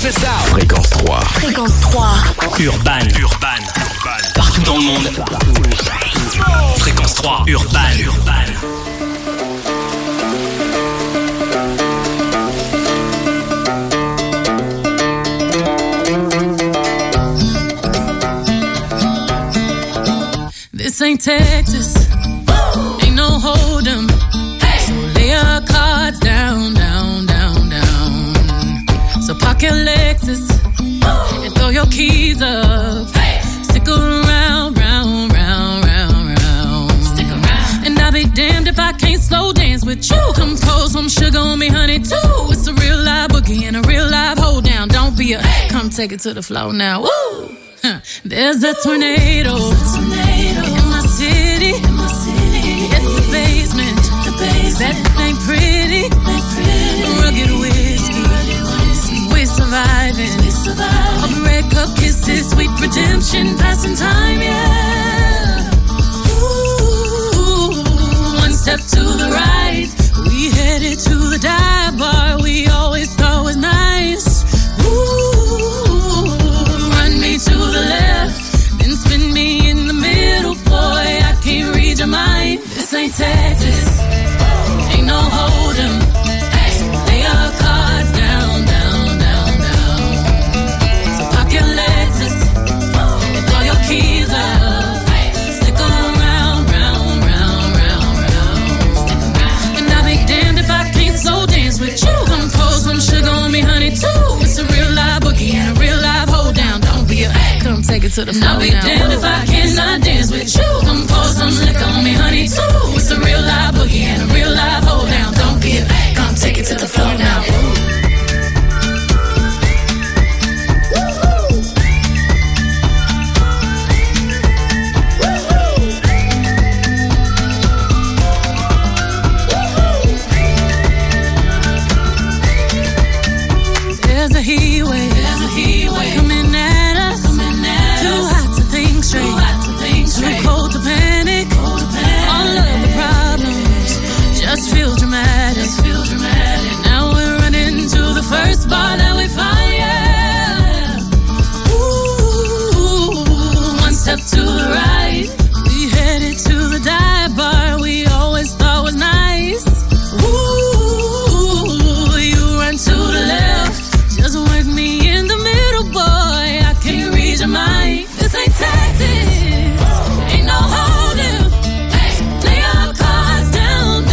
Check this out. Fréquence 3. Fréquence 3. Urban. Partout dans le monde. Fréquence 3. Urban. This ain't Texas. Ain't no hold'em. So lay your cards down. So park your Lexus and throw your keys up. Stick around, round. Stick around. And I'll be damned if I can't slow dance with you. Come pour some sugar on me, honey, too. It's a real live boogie and a real live hold down. Don't be a come take it to the floor now. Woo! There's a tornado in my city. It's the basement. That ain't pretty. Rugged whiskey. We're surviving. All the red cup kisses, sweet redemption, passing time, yeah. Ooh, one step to the right. We headed to the dive bar we always thought was nice. Ooh, run me to the left, then spin me in the middle, boy. I can't read your mind. This ain't Texas. Ain't no hold'em. Lay your cards down. So park your Lexus and throw your keys up. Stick around. And I'll be damned if I can't slow dance with you. Come pour some sugar on me, honey, too. It's a real live boogie and a real live hold down. Don't be a come take it to the floor. I'll be damned if I cannot dance with you. Come pour some liquor on me, honey, too. It's a real live boogie and a real live hold down. Don't be a come take it to the floor now. Ooh. There's a heat wave coming at us. Too hot to think straight. Too cold to panic. All of the problems just feel dramatic. Now we're running to the first bar that we find. Yeah. Ooh, one step to the right. We headed to the dive bar we always thought was nice. Ooh, you run to the left. Just work me in the middle, boy. I can't read your mind. This ain't Texas. Ain't no hold'em. Lay your cards down.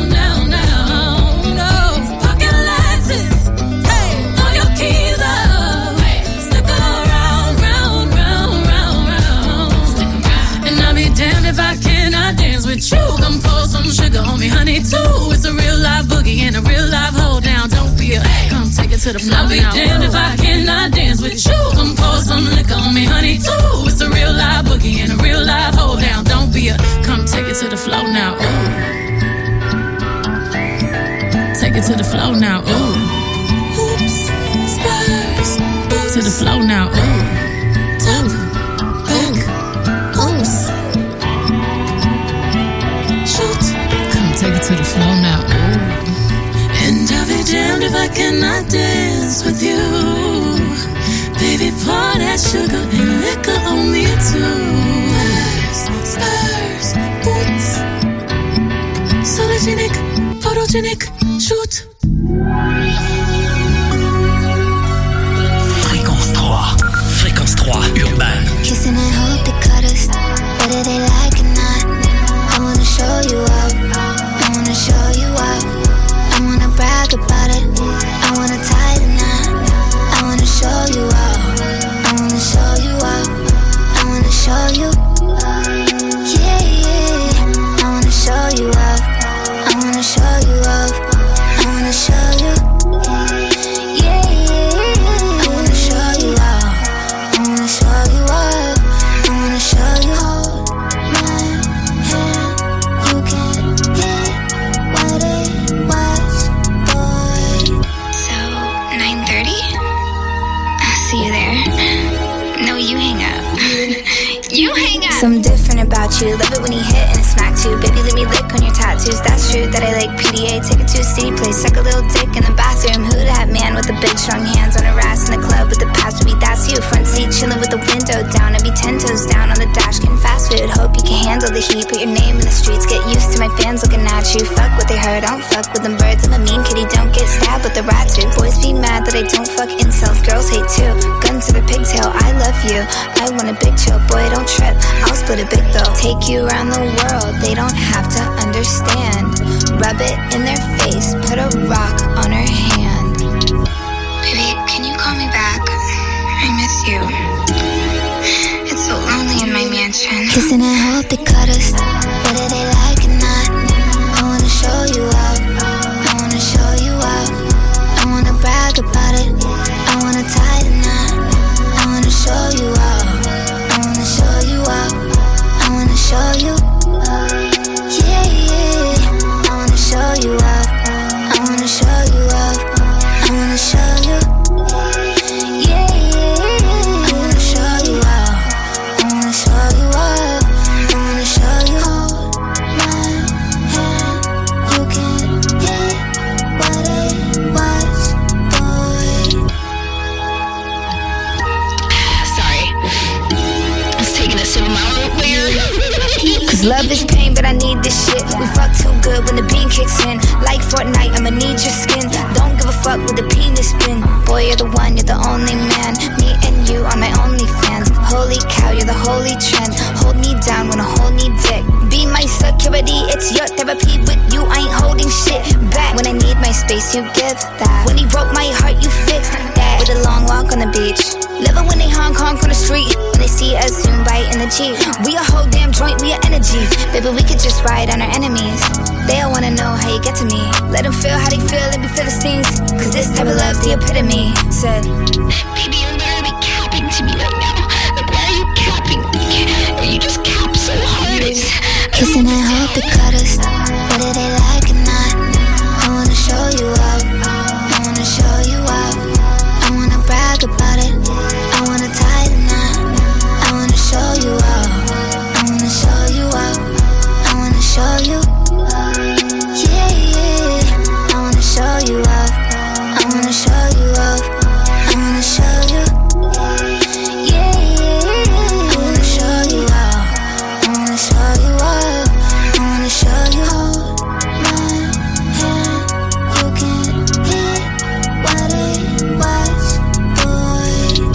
No, pocket Lexus. Throw your keys up. Stick around. And I'll be damned if I cannot dance with you. Come pour some sugar on me, honey, too. It's a real live boogie and a real live hold down. Don't be a come take it to the floor. I'll be damned if I cannot dance with you. Come pour some liquor on me, honey, too. It's a real live boogie and a real live hold down. Don't be a come take it to the floor now. Ooh. Take it to the floor now. Ooh. Oops, Spurs. To the floor now. Ooh. Oops. Shoot. Come take it to the floor now. Ooh. And I'll be damned if I cannot dance with you. Baby, pour that sugar and liquor on me too. Spurs, boots. Sologenic, photogenic, shoot. Fréquence 3. Urban. Kissing and hope they cut us, whether they like it or not. I wanna show you up, I wanna show you up. I wanna brag about it, I wanna tie the knot. I wanna show you up, I wanna show you up. I wanna show you, yeah. I wanna show you up, I wanna show you up. I wanna show you, yeah. I wanna show you up, I wanna show you up. I wanna show you. Hold my hand, you can hit what it was, boy. So, 9:30? I'll see you there. No, you hang up. You hang up. Something different about you. Love it when you hit and smack too. Baby, let me lick on your tattoos. That's true that I like PDA. Take it to a city place. Suck a little dick in the bathroom. Who that man with the big strong hands on her ass in the club? don't fuck with them birds. I'm a mean kitty, don't get stabbed with the rat too. Boys be mad that I don't fuck incels, girls hate too. Gun to the pigtail, I love you. I want a big chill, boy don't trip. I'll split a big bill, take you around the world. They don't have to understand. Rub it in their face, put a rock on her hand. Baby, can you call me back? I miss you. It's so lonely in my mansion. Kissing and hope they cut us, whether they like or not. I wanna show you up, I wanna show you up. I wanna brag about it, I wanna tie the knot. I wanna show you up, I wanna show you up. I wanna show you, yeah, yeah. I wanna show you up, I wanna show you up. I wanna show you, yeah, yeah. I wanna show you up, I wanna show you up. I wanna show you. Hold my hand, you can hit what it was, boy. Sorry. I was taking a sip of my root beer. Cause love is pain, but I need this shit. We fuck too good when the beam kicks in. Like Fortnite, I'ma need your skin. Don't give a fuck with the penis spin. Boy, you're the one, you're the only man. Me and you are my only fans. Holy cow, you're the holy trend. Hold me down when I hold me dick. Be my security, it's your therapy. With you, I ain't holding shit back. When I need my space, you give that. When he broke my heart, you fixed that. With a long walk on the beach. Living when they honk on the street. When they see us soon bite in the Jeep. We a whole damn joint, we a energy. Baby, we could just ride on our enemies. They all wanna know how you get to me. Let them feel how they feel and be Philistines. Cause this type of love's the epitome. Said, Baby, you're literally capping to me right now. Like, why are you capping me? You just cap so hard. kissing and hope it cut us, whether they like or not. I wanna show you up, I wanna show you up. I wanna brag about it, I wanna tie the knot. I wanna show you up, I wanna show you up. I wanna show you, yeah, yeah. I wanna show you up, I wanna show you up. I wanna show you, yeah, yeah. I wanna show you up, I wanna show you up. I wanna show you. Hold my hand, you can hit what it was, boy.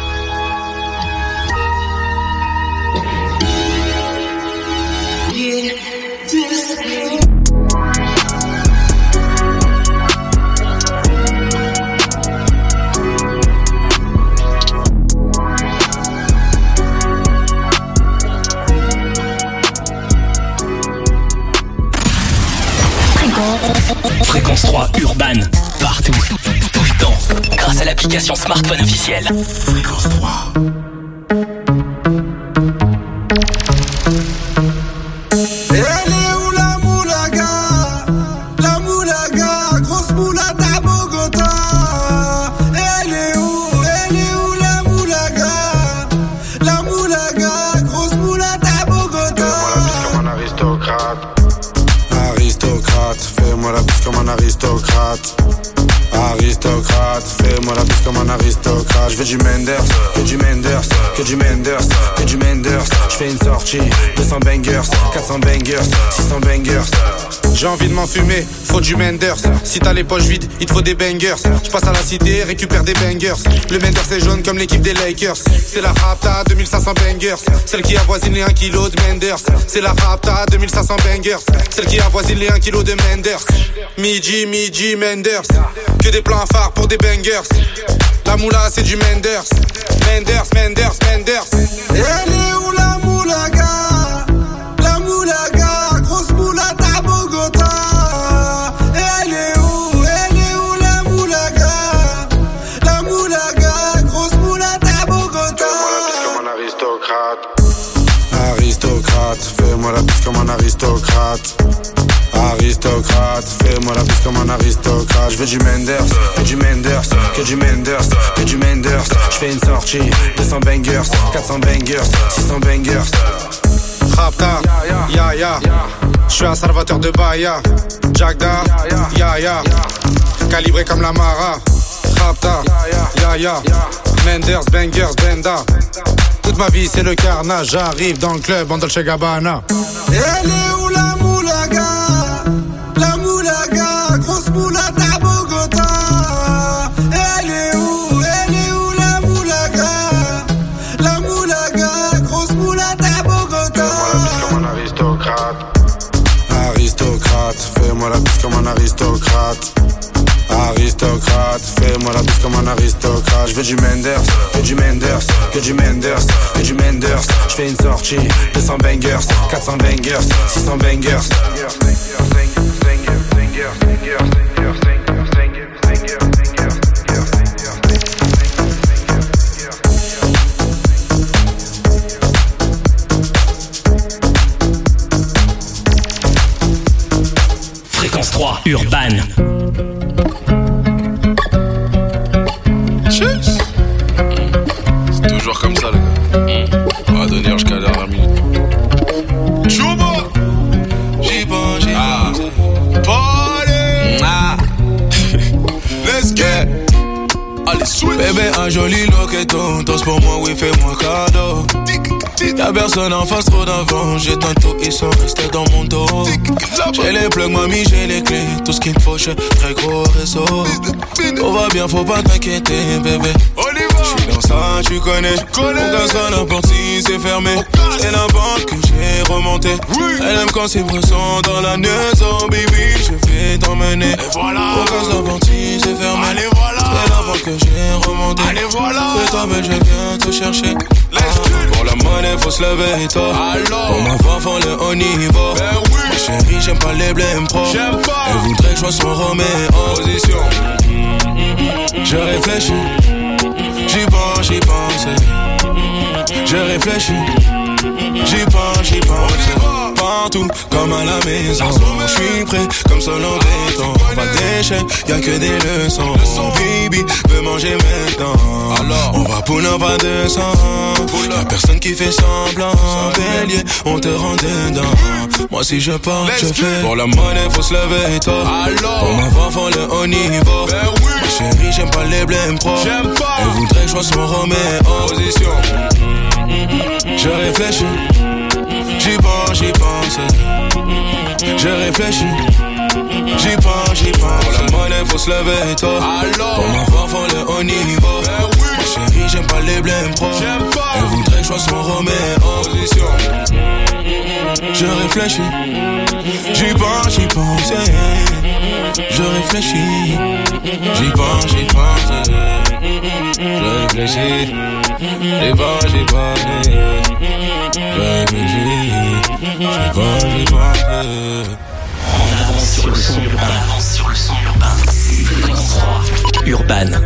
Fréquence 3 urbaine, partout, tout le temps, grâce à l'application smartphone officielle. Fréquence 3. Elle est où la moulaga? La moulaga, grosse moulade à Bogota. Elle est où la moulaga? La moulaga, grosse moulade à Bogota. Fais-moi la bise comme un aristocrate. Aristocrate, fais-moi la bise comme un aristocrate. Aristocrate, fais-moi la bise comme un aristocrate. Je veux du Menders, que du Menders, que du Menders, que du Menders. Je fais une sortie, 200 bangers, 400 bangers, 600 bangers. J'ai envie de m'en fumer, faut du Menders. Si t'as les poches vides, il te faut des bangers. Je passe à la cité, récupère des bangers. Le Menders est jaune comme l'équipe des Lakers. C'est la Rapta, 2500 bangers. Celle qui avoisine les 1 kg de Menders. C'est la Rapta, 2500 bangers. Celle qui avoisine les 1 kg de Menders. Midi, Menders. Que des plans phares pour des bangers. La moula c'est du Menders. Menders. Elle est où la moulaga? La moulaga, grosse moulade à Bogota. Elle est où la moulaga? La moulaga, grosse moulade à Bogota. Fais-moi la bise comme un aristocrate. Aristocrate, fais-moi la bise comme un aristocrate. Je veux du Menders, que du Menders, que du Menders, que du Menders. Je fais une sortie, 200 bangers, 400 bangers, 600 bangers. Rapta, ya. Je suis un salvateur de Bahia. Jagda, ya. Calibré comme la Mara. Rapta, ya. Menders, bangers, benda. Toute ma vie c'est le carnage. J'arrive dans le club en Dolce Gabbana. Elle est où la moulaga? La moulaga, fais-moi la bise comme un aristocrate. Aristocrate, fais-moi la bise comme un aristocrate. Je veux du Menders, que du Menders, que du Menders, que du Menders. Je fais une sortie, 200 bangers, 400 bangers, 600 bangers. Fréquence 3, Urban. C'est toujours comme ça, les gars. On va donner jusqu'à la dernière minute. Chouba! J'y pense, j'y pense. Party! Let's get! Allez, switch! Bébé, un joli loqueton. Danse pour moi, oui, fais-moi cadeau. Y'a personne en face, trop d'avant. J'ai tantôt, ils sont restés dans mon dos. J'ai les plugs, mamie, j'ai les clés. Tout ce qu'il me faut, j'ai très gros réseau. Tout va bien, faut pas t'inquiéter, bébé. J'suis dans ça, tu connais. Aucun son, n'importe si c'est fermé. C'est la banque que j'ai remonté. Elle aime quand c'est pressant dans la maison, baby. Je vais t'emmener. Aucun son, n'importe si c'est fermé. C'est la banque que j'ai remonté. C'est toi, mais je viens te chercher. Pour la monnaie, faut se lever et toi. Pour ma voix, faut le haut niveau. Ma chérie, j'aime pas les blèmes pro. Elle voudrait que je sois son Roméo. Position. Je réfléchis. J'y pense, j'y pense. Je réfléchis. J'y pense, j'y pense. Partout, comme à la maison. J'suis prêt, comme seul en béton. Pas d'échec, y'a que des leçons. Baby, veut manger maintenant. Alors, on va pour pas de sang. Y'a personne qui fait semblant. Bélier, on te rend dedans. Moi si je pars, je fais. Pour la monnaie, faut se lever et toi. Pour ma voix, faut le haut niveau. Ma chérie, j'aime pas les blèmes pro. Elle voudrait que je sois son Roméo. Position. Je réfléchis. J'y pense, j'y pense. Je réfléchis. J'y pense, j'y pense. Pour la monnaie, faut se lever et toi. Pour ma voix, faut le haut niveau. Ma chérie, j'aime pas les blèmes pro. Elle voudrait que je sois son Roméo. Position. Je réfléchis. J'y pense, j'y pense. Je réfléchis. J'y pense, j'y pense. Je réfléchis. J'y pense, j'y pense. Je réfléchis. J'y pense, j'y pense. On avance sur le son urbain. On avance sur le son urbain. Fréquence 3, Urban.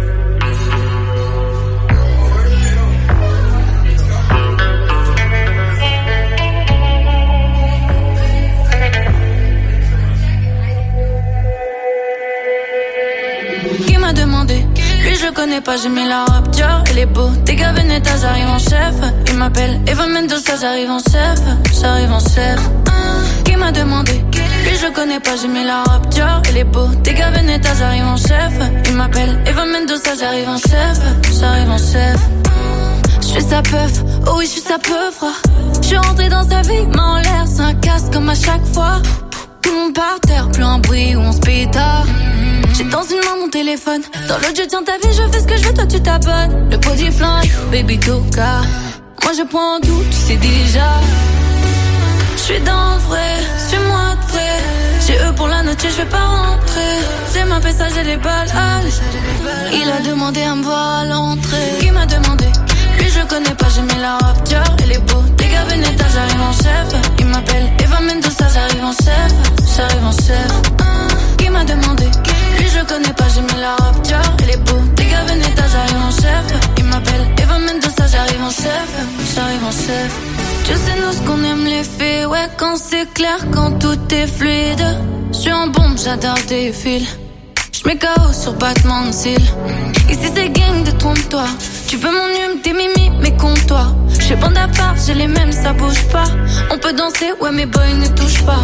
Qui m'a demandé? Lui je connais pas, j'ai mis la rap Dior. Elle est beau, t'es gars Veneta, j'arrive en chef. Il m'appelle Eva Mendoza, j'arrive en chef. J'arrive en chef. Qui m'a demandé? Lui je connais pas, j'ai mis la rap Dior. Elle est beau, t'es gars Veneta, j'arrive en chef. Il m'appelle Eva Mendoza, j'arrive en chef. J'arrive en chef. J'suis sa peuf, oh oui j'suis sa peuf. J'suis rentré dans sa vie, main en l'air, c'est un casse comme à chaque fois. Tout le monde par terre, plus un bruit où on se pétard. J'ai dans une main mon téléphone, dans l'autre je tiens ta vie, je fais ce que je veux, toi tu t'abonnes. Le body flingue, baby coca. Moi je prends tout, tu sais déjà. J'suis dans le vrai, suis-moi de près. J'ai eux pour la note, je vais pas rentrer. J'ai ma pessa, j'ai les balles, allez. Il a demandé à me voir à l'entrée. Qui m'a demandé? Lui je connais pas, j'ai mis la rap Dior. Elle est beau, les gars Veneta, j'arrive en chef. Il m'appelle Eva Mendoza, j'arrive en chef. J'arrive en chef. Qui m'a demandé? Lui je connais pas, j'ai mis la rap Dior. Elle est beau, les gars Veneta, j'arrive en chef. Il m'appelle Eva Mendoza, j'arrive en chef. J'arrive en chef. Tu sais nous ce qu'on aime les faits. Ouais quand c'est clair, quand tout est fluide. J'suis en bombe, j'adore tes fils. J'mets KO sur battement de cils. Ici c'est gang, détrompe-toi. Tu veux mon hume, tes mimi, mais compte-toi. J'fais bande à part, j'ai les mêmes, ça bouge pas. On peut danser, ouais mes boys ne touchent pas.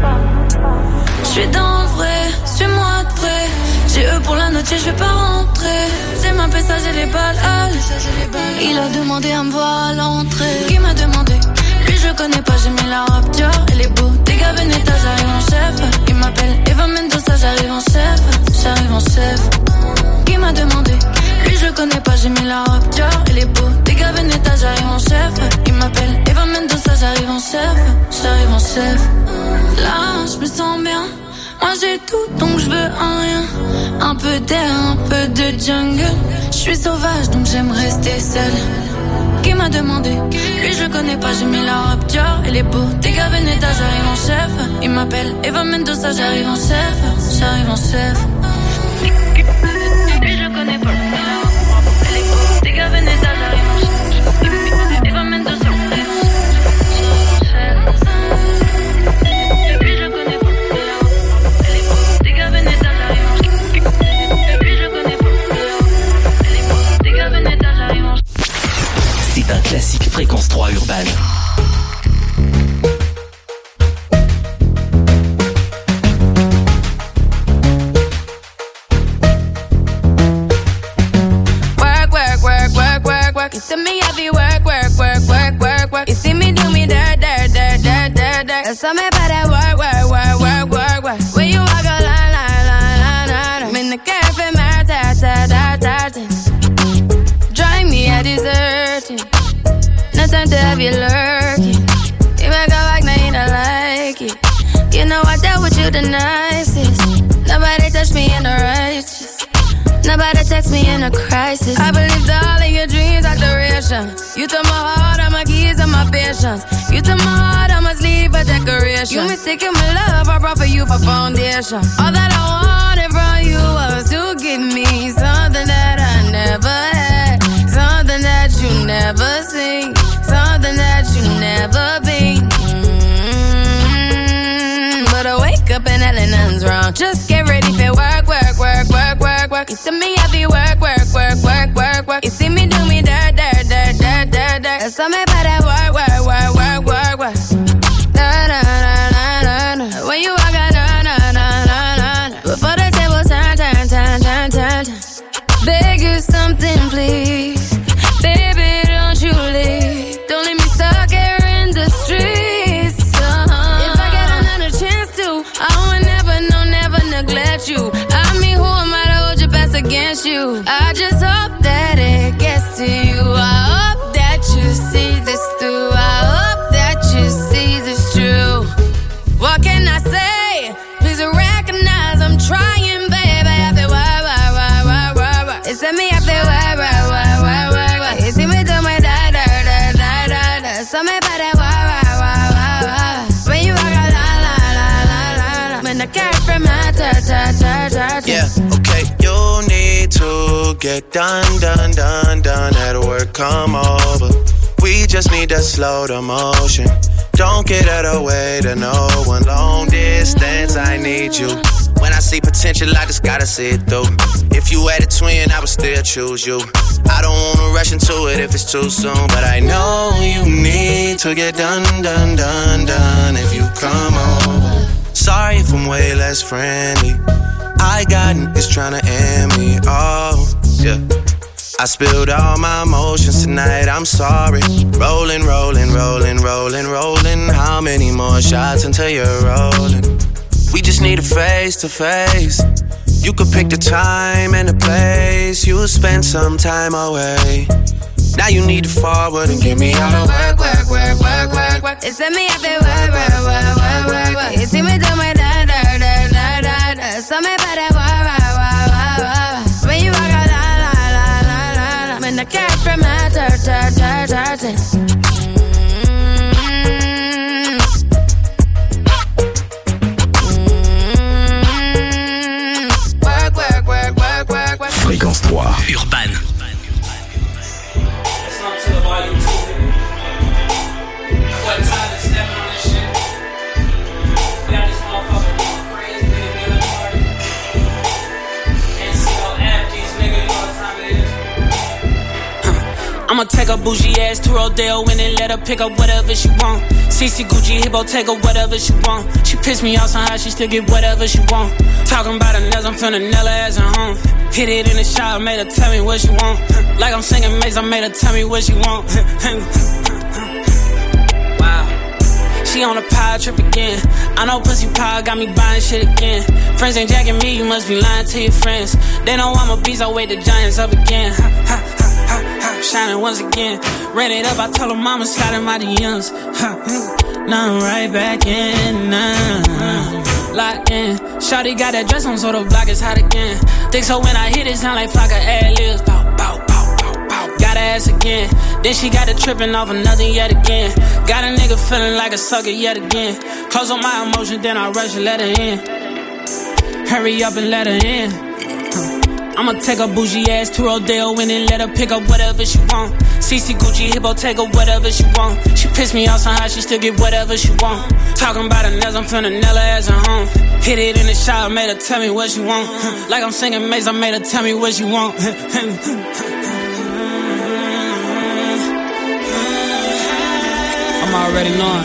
J'suis dans le vrai, suis-moi de près. J'ai eux pour la note, je vais pas rentrer. J'ai ma pessa, j'ai les balles, allez. Il a demandé à me voir à l'entrée. Qui m'a demandé? Lui je connais pas, j'ai mis la rap Dior. Elle est beau, les gars Veneta, j'arrive en chef. Il m'appelle Eva Mendoza, j'arrive en chef. J'arrive en chef. Qui m'a demandé? Lui je connais pas, j'ai mis la rap Dior. Elle est beau, les gars Veneta, j'arrive en chef. Il m'appelle Eva Mendoza, j'arrive en chef. J'arrive en chef. Là je me sens bien, Moi j'ai tout donc je veux un rien. Un peu d'air, un peu de jungle. Je suis sauvage donc j'aime rester seule. Qui m'a demandé? Lui je le connais pas, j'ai mis la robe Dior. Elle est beau, dégâts Veneta, j'arrive en chef. Il m'appelle Eva Mendoza, j'arrive en chef. J'arrive en chef. Lui je le connais pas. Elle est beau, dégâts Veneta, j'arrive en chef. Eva Mendoza. C'est un classique Fréquence 3 urbaine. Work, work, work, work, work, work. You see me heavy work, work, work, work, work, work. You see me do me dirt, dirt, dirt, dirt, dirt, dirt. There's something about that work, work, work, work, work, work. When you walk a line, line, line, line, line. I'm in the cafe, my ta, ta, ta, ta, ta. Drive me a deserting. No time to have you lurking. You make a back, now you don't like it. You know I dealt with you the nicest. Nobody touched me in the righteous. Nobody text me in a crisis. I believed all of your dreams are duration. You took my heart, all my keys, and my patience. You took my heart, I must leave a decoration. You mistaken my love, I brought for you for foundation. All that I wanted from you was to give me something that I never had. Something that you never seen. Something that you never been. But I wake up and hell nothing's wrong. Just get ready for work, work, work, work, work, work. You see me heavy work, work, work, work, work, work. You see me do me dirt, dirt, dirt, dirt, dirt, dirt. There's something about that work, work, work, work, work, work. Na na na na na na. When you walk out, na na na na na. Before the table turn, turn, turn, turn, turn, turn. Beg you something, please. Baby, don't you leave. Don't leave me stuck here in the streets. If I get another chance to, I would never, no, never neglect you. I mean, who am I to hold your best against you? I just hope that it gets to you. I hope that you see this through. I hope that you see this true. What can I say? Please recognize I'm trying, baby. I feel why. It's me, I feel why. You see me do my da da da da da da. Something about that why. When you walk out, la la la la la. When I carry from my ta ta ta ta. Yeah, okay. You need to get done. At work, come over. We just need to slow the motion. Don't get out of the way to no one. Long distance, I need you. When I see potential, I just gotta see it through. If you had a twin, I would still choose you. I don't wanna rush into it if it's too soon, but I know you need to get done. If you come over, sorry if I'm way less friendly. I got is trying to end me. Oh, yeah. I spilled all my emotions tonight, I'm sorry. Rolling. How many more shots until you're rolling? We just need a face to face. You could pick the time and the place. You'll spend some time away. Now you need to forward and give me all the work. It's me, I feel work. You see me do my da da da da da. Something about that work. When you walk out, la. When I carry from my ta ta ta ta ta. Fréquence 3 urbaine. I'ma take a bougie ass to Rodeo and then let her pick up whatever she want. CC Gucci Hippo, take her whatever she want. She pissed me off somehow, she still get whatever she want. Talking about her nails, I'm finna nail her ass at home. Hit it in the shower, made her tell me what she want. Like I'm singing Mace, I made her tell me what she want. Wow. She on a power trip again. I know pussy power got me buying shit again. Friends ain't jacking me, you must be lying to your friends. They know I'm a beast, I wake the giants up again. Shining once again. Ran it up, I told her mama slide in my DMs. Now I'm right back in, locked in. Shawty got that dress on so the block is hot again. Think so when I hit it sound like Flocka ad-libs. Bow, bow, bow, bow, bow. Got her ass again. Then she got it tripping off another yet again. Got a nigga feeling like a sucker yet again. Close on my emotion, then I rush and let her in. Hurry up and let her in. I'ma take her bougie ass to Rodeo and then let her pick up whatever she want. CC Gucci Hippo, take her whatever she want. She pissed me off somehow, she still get whatever she want. Talking about her nails, I'm finna nail her ass at home. Hit it in the shower, made her tell me what she want. Like I'm singing Maze, I made her tell me what she want. I'm already knowing.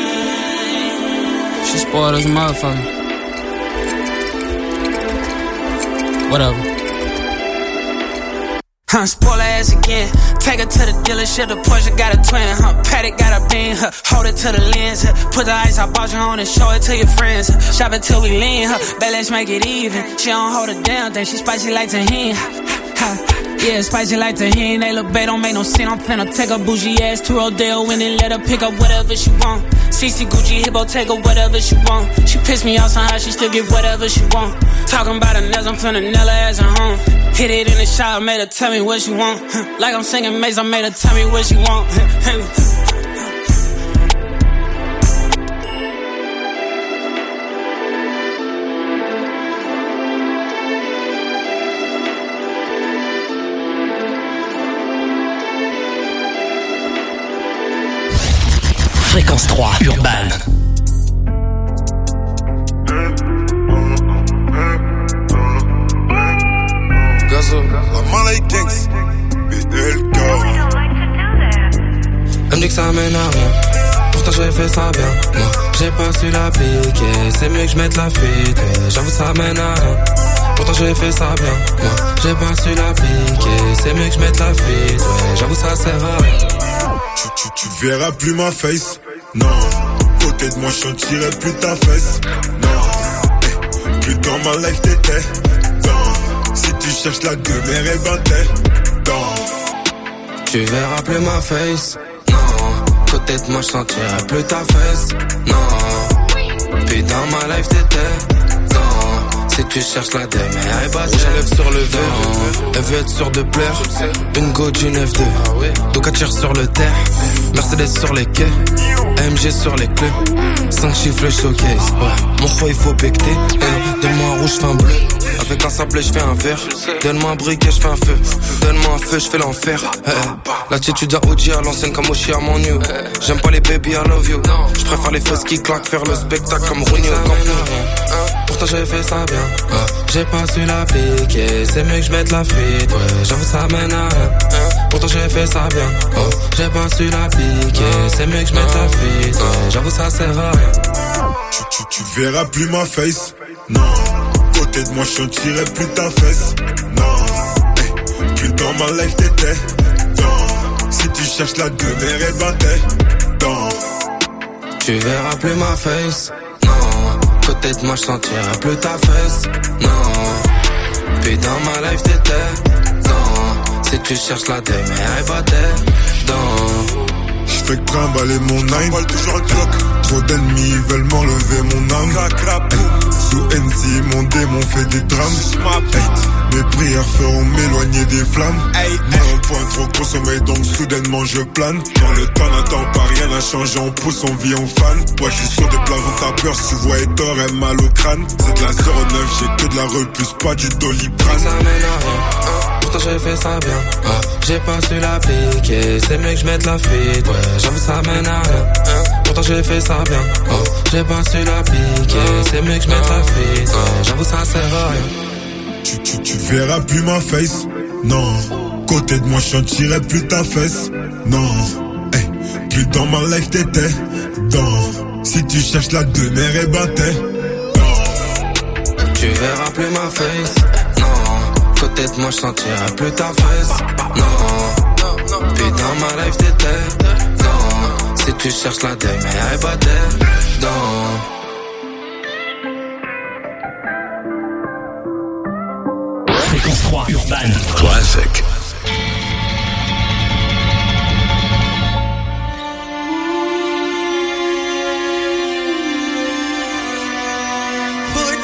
She spoiled as a motherfucker. Whatever. Spoil her ass again. Take her to the dealership, the Porsche got a twin, Paddock got a bean, hold it to the lens, put the ice I bought you on and show it to your friends, shop it till we lean, bet let's make it even. She don't hold it down, think she spicy like tahini. Yeah, spicy like tahini. They look bad, don't make no sense. I'm finna take a bougie ass to Rodeo and then let her pick up whatever she want. CC Gucci Hippo, take her whatever she want. She pissed me off somehow, she still get whatever she want. Talking about her nails, I'm finna nail her ass at home. Hit it in the shower, made her tell me what she want. Like I'm singing Maze, I made her tell me what she want. Fréquence 3, Urban. Gazo, la Malay Gangs, BLK. Elle me dit que ça mène à rien, pourtant j'ai fait ça bien. Moi, j'ai pas su l'appliquer, c'est mieux que je mette la fuite. J'avoue ça mène à rien, pourtant j'ai fait ça bien. Moi, j'ai pas su l'appliquer, c'est mieux que je mette la fuite. J'avoue ça sert à rien. Tu verras plus ma face, non. Côté de moi je sentirai plus ta fesse, non. Plus dans ma life t'étais, non. Si tu cherches la demeure, et ben t'es dans. Tu verras plus ma face, non. Côté de moi je sentirai plus ta fesse, non. Puis dans ma life t'étais, non. Si tu cherches la demeure, et ben j'enlève sur le verre. Elle veut être sûre de plaire, une go d'une F2. Donc elle tire sur le terre, Mercedes sur les quais, AMG sur les clés, 5 chiffres showcase, ouais. Mon roi il faut becter, donne-moi un rouge, j'fais un bleu. Avec un sablé j'fais un verre, donne-moi un briquet, j'fais un feu. Donne-moi un feu, j'fais l'enfer. L'attitude à OG à l'ancienne comme Oshi à mon new. J'aime pas les baby, I love you. J'préfère les fesses qui claquent, faire le spectacle comme Rooney au Camp Nou. Pourtant j'ai fait ça bien, j'ai pas su l'appliquer, c'est mieux que je mette la fuite, ouais, j'avoue ça mène à rien. Pourtant j'ai fait ça bien, j'ai pas su l'appliquer, c'est mieux que je mette la fuite, ouais, j'avoue ça sert à rien. Tu verras plus ma face, non. Côté de moi je sentirai plus ta fesse, non. Plus dans ma life t'étais, non. Si tu cherches la demeure, et ben t'es dans. Tu verras plus ma face, non. Côté de moi je sentirai plus ta fesse, non. Puis dans ma life t'étais, non. Si tu cherches la demeure, et ben t'es dans. J'fais que trimballer mon nine, toujours le clock. Trop d'ennemis veulent m'enlever mon âme. Sous NC, mon démon fait des drames. Mes prières feront m'éloigner des flammes. Un point trop consommé, donc soudainement je plane. Dans le temps n'attend pas, rien n'a changé, on pousse, on vit, on fan. Ouais, j'suis sur des plats, t'as peur, si tu vois et t'aurais mal au crâne. C'est de la 09, j'ai que de la repousse, pas du Doliprane. Ça mène à rien, pourtant j'ai fait ça bien. J'ai pas su l'appliquer, c'est mieux que je mette la fuite. Ouais, j'avoue ça mène à rien, pourtant j'ai fait ça bien. J'ai pas su l'appliquer, c'est mieux que je mette la fuite. Ouais, j'avoue ça sert à rien. Tu verras plus ma face, non. Côté de moi je sentirai plus ta fesse, non. Plus dans ma life t'étais, dans. Si tu cherches la demeure, et ben t'es dans. Tu verras plus ma face, non. Côté de moi je sentirai plus ta fesse, non. Puis dans ma life t'étais, dans. Si tu cherches la demeure, et ben t'es dans. Fréquence 3, Urban. Classic.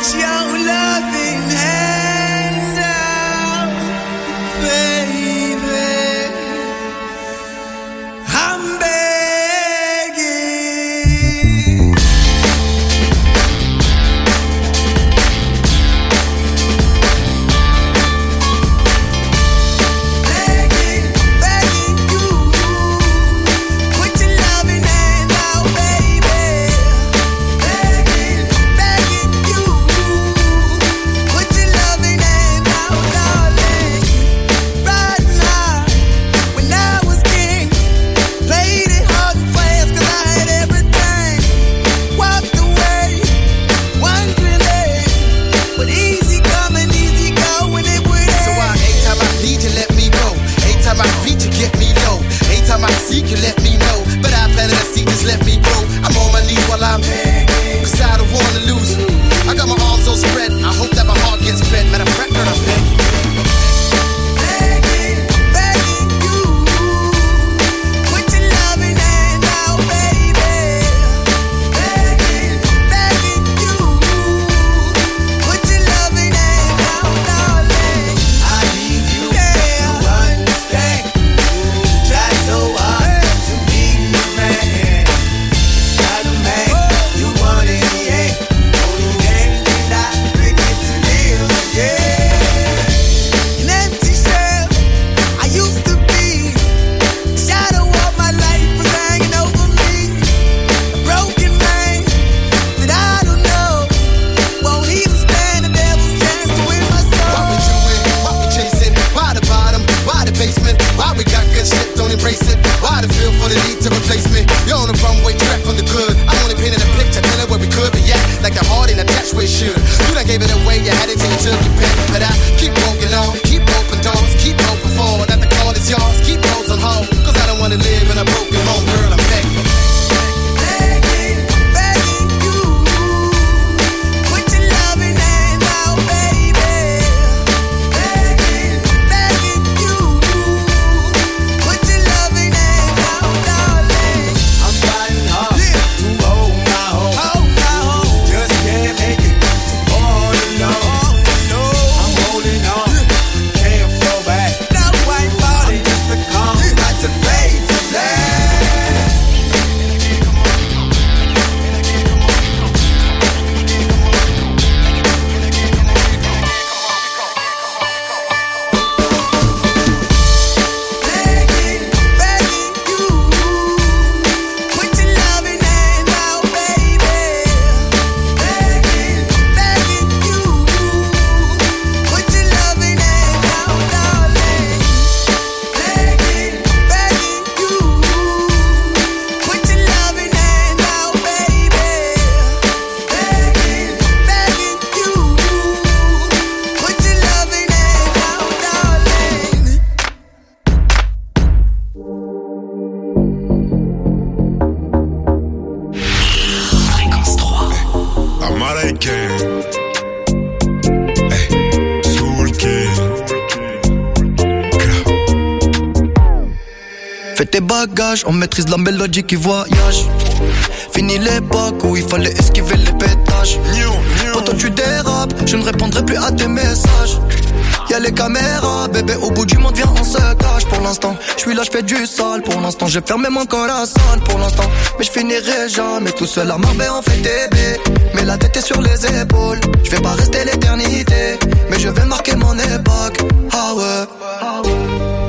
Fais tes bagages, on maîtrise la mélodie qui voyage. Fini l'époque où il fallait esquiver les pétages. Quand tu dérapes, je ne répondrai plus à tes messages. Y'a les caméras, bébé, au bout du monde, viens, on se cache. Pour l'instant, je suis là, je fais du sale. Pour l'instant, j'ai fermé mon corazon. Pour l'instant, mais je finirai jamais tout seul à Marbella, on fait bébé. Mais la tête est sur les épaules. Je vais pas rester l'éternité, mais je vais marquer mon époque. Ah ouais, ah ouais.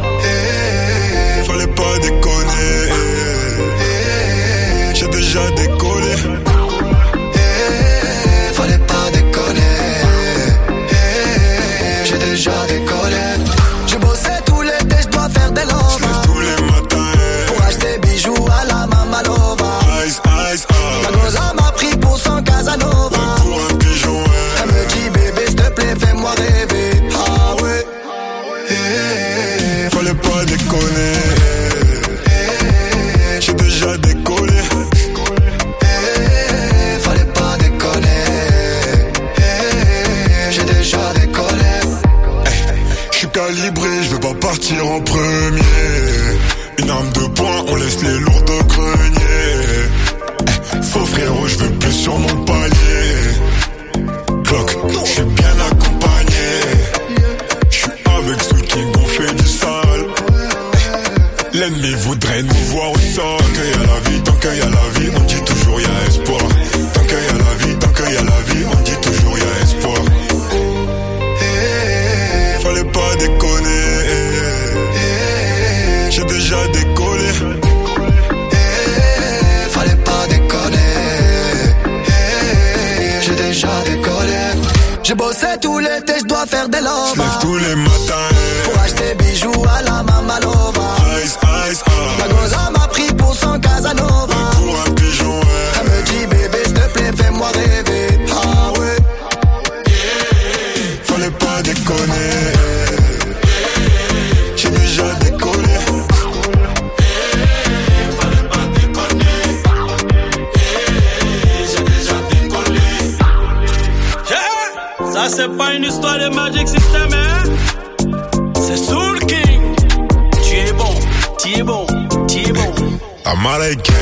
Fallait pas déconner. J'ai déjà décollé. Fallait pas déconner. J'ai déjà décollé. J'ai bossé tout l'été, je dois faire des lovas. J'lève tous les matins pour acheter bijoux à la Mamalova. Ice, ice, La goza m'a pris pour son Casanova. Pour un pigeon, elle me dit bébé, s'il te plaît, fais-moi rêver. Ah ouais. Fallait pas déconner. J'ai déjà décollé. Fallait pas déconner. J'ai déjà décollé. J'suis calibré, j'veux pas partir en premier. Une arme de poing, on laisse les lourds de grenier. Faux frérot, j'veux plus sur mon palier. cloque. J'suis bien accompagné. J'suis avec ceux qui nous fait du sale. L'ennemi voudrait nous voir au sol. Tant qu'il y a la vie, tant qu'il y a la vie, on dit toujours y a espoir. Tant qu'il y a la vie, tant qu'il y a la vie, on dit toujours y a espoir. Fallait pas déconner. J'ai déjà décollé. Fallait pas déconner. J'ai déjà décollé. J'ai bossé tout l'été, j'dois faire des lovas. J'lève tous les matins pour acheter bijoux à la Mamalova. Ice, ice, ma goza m'a pris pour son Casanova. Pour un pigeon, ouais. Elle me dit bébé s'il te plaît fais-moi rêver. Ah ouais. Fallait pas déconner. J'ai déjà décollé. Fallait pas déconner. J'ai déjà décollé. Yeah. Ça c'est pas une histoire de Magic System, hein. C'est Soul King. Tu es bon, tu es bon, tu es bon. Américain.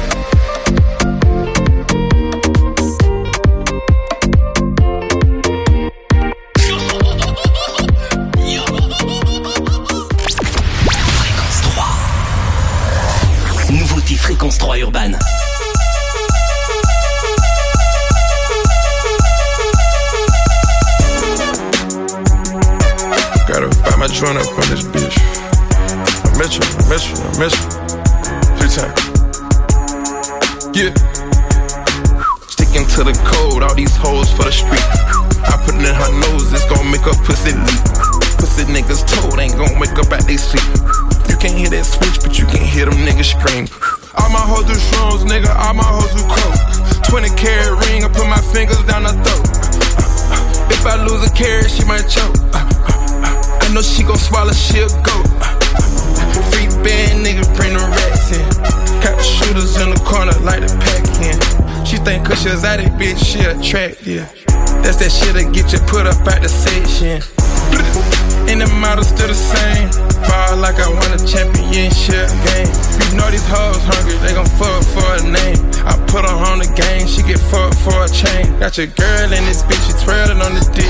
Fréquence 3 Urban. Gotta find my joint up on this bitch. I miss you. 3 times. Yeah. Sticking to the code, all these hoes for the street. I put it in her nose, it's gon' make her pussy leak. Pussy niggas told ain't gon' wake up at they sleep. You can't hear that switch, but you can hear them niggas scream. All my hoes do shrooms, nigga, all my hoes do coke. 20-carat ring, I put my fingers down her throat. If I lose a carat, she might choke. I know she gon' swallow, she'll go. Free band, nigga, bring the rats in. Got the shooters in the corner, like the pack in. She think cause she was out that bitch, she attractive. That's that shit that get you put up at the section. And the model still the same. Ball like I won a championship game. You know these hoes hungry, they gon' fuck for a name. I put her on the game, she get fucked for a chain. Got your girl in this bitch, she twirling on the dick.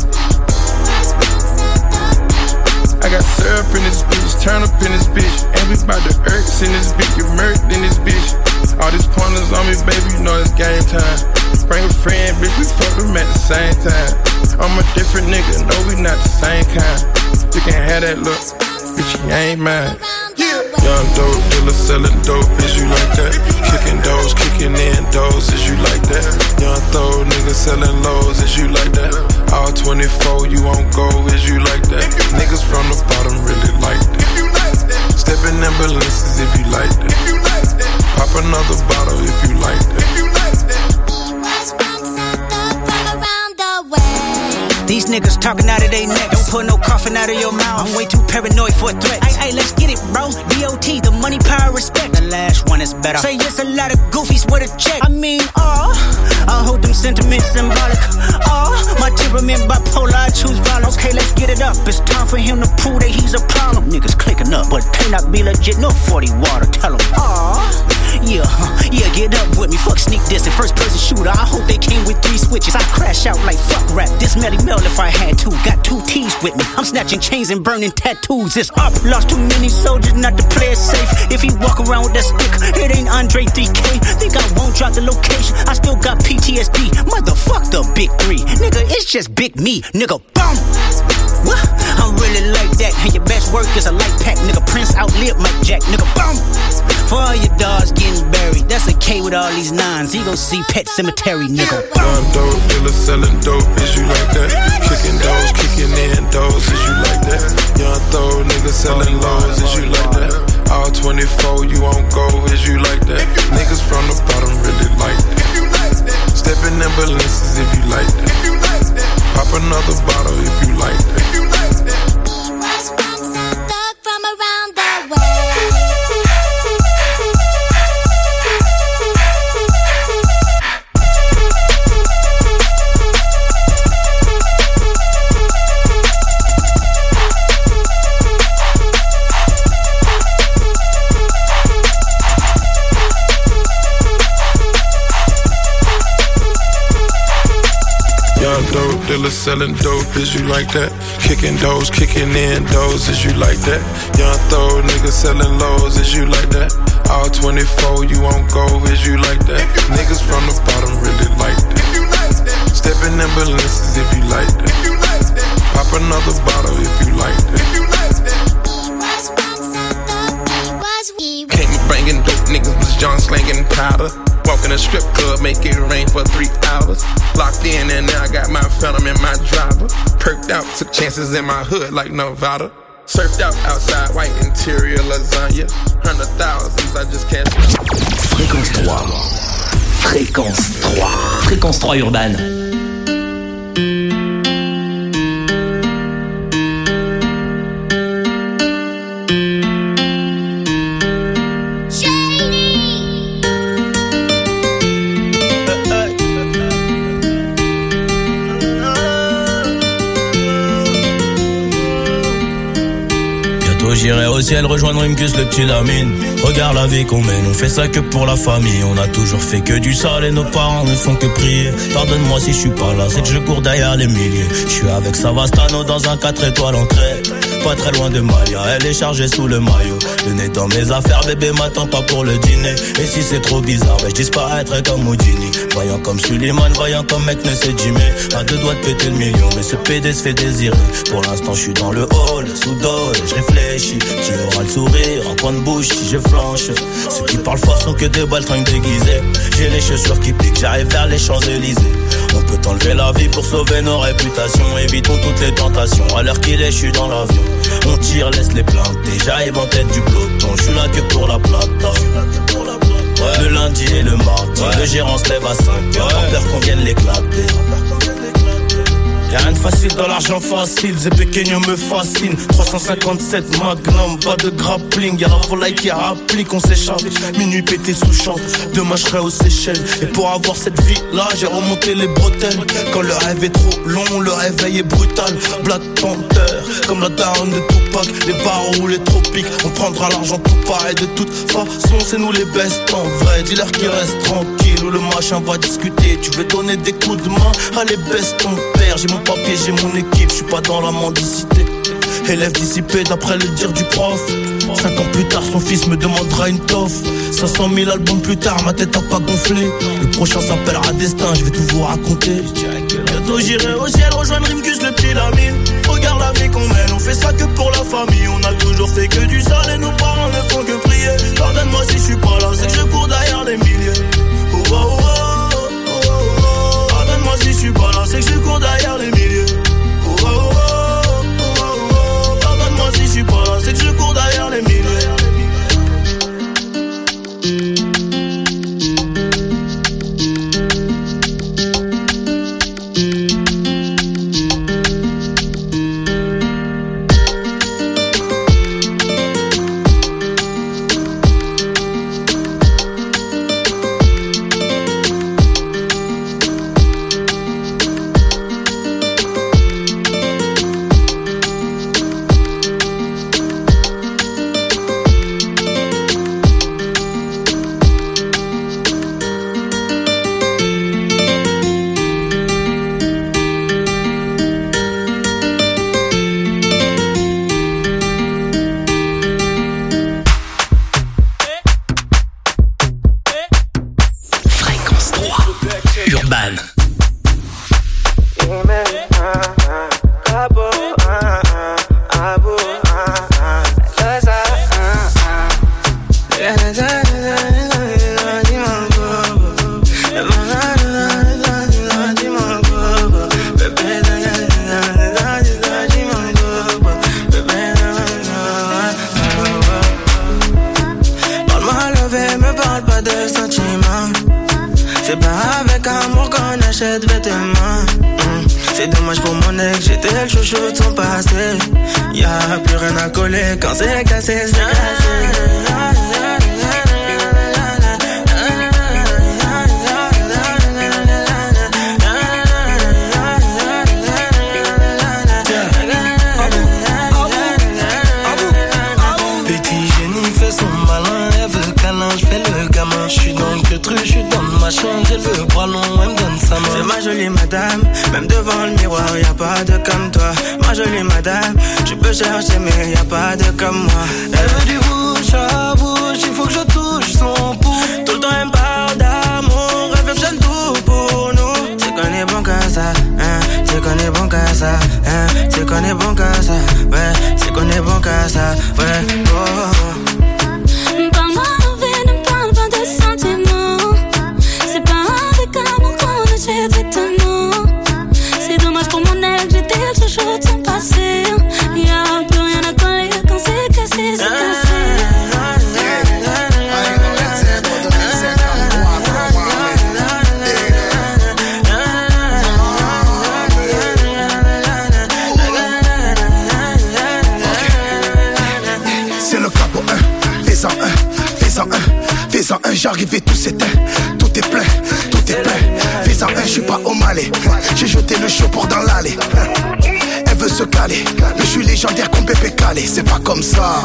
I got syrup in this bitch, turn up in this bitch. And we bout the irks in this bitch, get murked in this bitch. All these pointers on me, baby, you know it's game time. Bring a friend, bitch, we fuck them at the same time. I'm a different nigga, no, we not the same kind. You can have that look, bitch, you ain't mine. Young dope dealer selling dope, is you like that? Kicking doors, kicking in doors, is you like that? Young throw nigga selling lows, is you like that? All 24, you won't go, is you like that? Niggas from the bottom really like that. Stepping ambulances if you like that. Pop another bottle if you like that. These niggas talking out of their neck. Don't put no coffin out of your mouth. I'm way too paranoid for a threat. Hey, let's get it, bro. DOT, the money, power, respect. The last one is better. Say yes, a lot of goofies with a check. I mean, I hold them sentiments symbolic. My temperament bipolar, I choose violence. Okay, let's get it up. It's time for him to prove that he's a problem. Niggas clicking up, but cannot be legit. No 40 water, tell him. Yeah, get up with me. Fuck sneak diss and first person shooter. I hope they came with 3 switches. I crash out like fuck rap. This Melly Mel if I had to. Got 2 T's with me. I'm snatching chains and burning tattoos. It's up. Lost too many soldiers not to play it safe. If he walk around with that stick, it ain't Andre 3K. Think I won't drop the location. I still got PTSD. Motherfuck the big 3. Nigga, it's just big me. Nigga, boom. What? I'm really like that. And your best work is a light pack. Nigga, Prince outlived Mike Jack. Nigga, boom. For all your dogs getting buried. That's a K with all these 9s. He gon' see Pet Cemetery, nigga. Young dope dealer selling dope, is you like that? Kicking doors, kicking in doors, is you like that? Young throw nigga selling lows, is you like that? All 24, you won't go, is you like that? Niggas from the bottom really like that. Stepping ambulances if you like that. Pop another bottle if you like that. From around the way. killer selling dope, is you like that? Kicking doors, kicking in doors, is you like that? Young throw niggas selling lows, is you like that? All 24, you won't go, is you like that? Niggas from the bottom really like that. Stepping in Balenciagas if you like that. Pop another bottle if you like that. Came bringing dope, niggas was John slanging powder. Walking a strip club, make it rain for 3 hours. Locked in and now I got my phantom in my driver. Perked out, took chances in my hood like Nevada. Surfed out outside, white interior lasagna. 100,000s, I just can't. Fréquence 3. Fréquence 3. Fréquence 3 urbaine. J'irai au ciel rejoindre Rimkus, le petit Lamine. Regarde la vie qu'on mène, on fait ça que pour la famille. On a toujours fait que du sale et nos parents ne font que prier. Pardonne-moi si je suis pas là, c'est que je cours derrière les milliers. Je suis avec Savastano dans un 4 étoiles entrée. Pas très loin de Malia, elle est chargée sous le maillot. Le nez dans mes affaires, bébé m'attend pas pour le dîner. Et si c'est trop bizarre, je disparaîtrai comme Houdini. Voyant comme Suleiman, voyant comme mec ne sait Jimmy. À 2 doigts de péter le million, mais ce PD se fait désirer. Pour l'instant je suis dans le hall, sous dos et je réfléchis. Qui aura le sourire, en coin de bouche si je flanche. Ceux qui parlent fort sont que des baltringues déguisées. J'ai les chaussures qui piquent, j'arrive vers les Champs-Élysées. On peut enlever la vie pour sauver nos réputations. Évitons toutes les tentations, à l'heure qu'il est, je suis dans l'avion. On tire, laisse les planter, j'arrive en tête du peloton. Je suis là que pour la plata. Ouais. Le lundi et le mardi, ouais. Le gérant se lève à 5h, en peur qu'on vienne l'éclater. Y'a rien de facile dans l'argent facile, Zé Pequeño me fascine. 357 Magnum, pas de grappling. Y'a la volaille qui applique, on s'échappe. Minuit pété sous champ, demain je serai aux Seychelles. Et pour avoir cette vie là, j'ai remonté les bretelles. Quand le rêve est trop long, le réveil est brutal. Black Panther, comme la daronne de Tupac. Les barreaux ou les tropiques, on prendra l'argent tout pareil. De toute façon, c'est nous les best en vrai. Dis-leur qu'ils restent tranquilles ou le machin va discuter. Tu veux donner des coups de main, allez baisse ton père. J'ai mon papier, j'ai mon équipe, je suis pas dans la mendicité. Élève dissipé d'après le dire du prof. 5 ans plus tard, son fils me demandera une toffe. 500 000 albums plus tard, ma tête a pas gonflé. Le prochain s'appellera Destin, je vais tout vous raconter. Bientôt j'irai au ciel rejoindre Rimkus, le petit Lamine. Regarde la vie qu'on mène, on fait ça que pour la famille. On a toujours fait que du sale et nos parents ne font que prier. Pardonne-moi si je suis pas là, c'est que je cours derrière les milliers. Oh oh oh, oh, oh, oh. Pardonne-moi si je suis pas là, c'est que je cours derrière les milliers. Oh oh oh, oh, oh, oh. Pardonne-moi si je suis pas là, c'est que je cours derrière les milliers. jolie madame. Même devant le miroir, y'a pas de comme toi. Ma jolie madame, tu peux chercher mais y'a pas de comme moi. Elle veut du bouche à bouche, il faut que je touche son pouls. Tout le temps elle me parle d'amour, elle veut que je donne tout pour nous. Tu connais bon qu'à ça, hein, tu connais bon qu'à ça, hein, tu connais bon qu'à ça, ouais, tu connais bon qu'à ça, ouais, oh. Parle-moi envie, ne parle pas de sentiments. C'est pas avec amour qu'on achète étonnant. C'est dommage pour mon ex, j'étais le chouchou de son passé. Y'a plus rien à coller quand c'est cassé, c'est cassé. Fais-en un, j'arrive et tout s'éteint. Tout est plein, tout est plein. Fais-en un, j'suis pas au Malais. J'ai jeté le show pour dans l'allée. Elle veut se caler, mais j'suis légendaire comme Pépé Calé. C'est pas comme ça.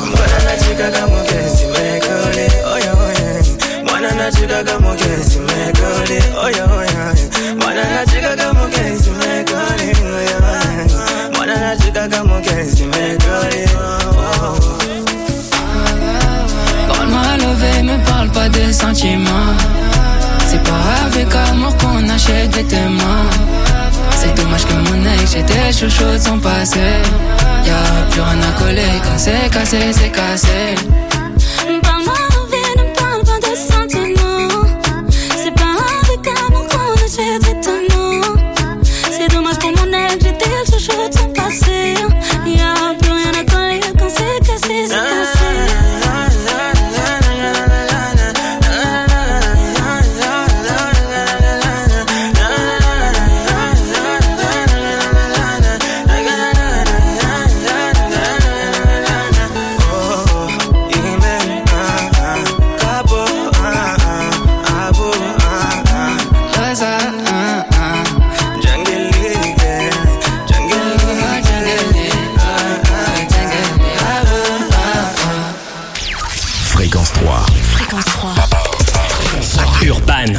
Parle-moi levé, me parle pas de sentiments. C'est pas avec amour qu'on achète des témoins. C'est dommage que mon ex, j'étais chouchou de son passé. Y'a plus rien à coller quand c'est cassé, c'est cassé. Parle-moi envie, ne parle pas de sentiments. C'est pas avec amour qu'on achète des témoins. C'est dommage pour mon ex, j'étais le chouchou de son passé. Y'a plus rien à coller quand c'est cassé, c'est cassé. Urban.